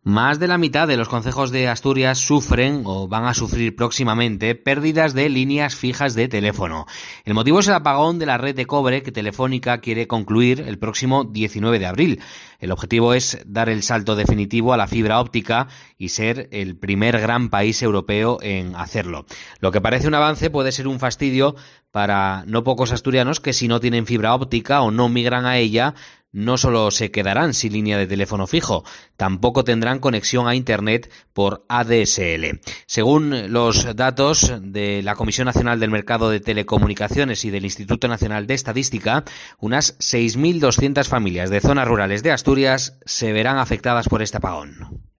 Más de la mitad de los concejos de Asturias sufren o van a sufrir próximamente pérdidas de líneas fijas de teléfono. El motivo es el apagón de la red de cobre que Telefónica quiere concluir el próximo 19 de abril. El objetivo es dar el salto definitivo a la fibra óptica y ser el primer gran país europeo en hacerlo. Lo que parece un avance puede ser un fastidio para no pocos asturianos que, si no tienen fibra óptica o no migran a ella, no solo se quedarán sin línea de teléfono fijo, tampoco tendrán conexión a Internet por ADSL. Según los datos de la Comisión Nacional del Mercado de Telecomunicaciones y del Instituto Nacional de Estadística, unas 6.200 familias de zonas rurales de Asturias se verán afectadas por este apagón.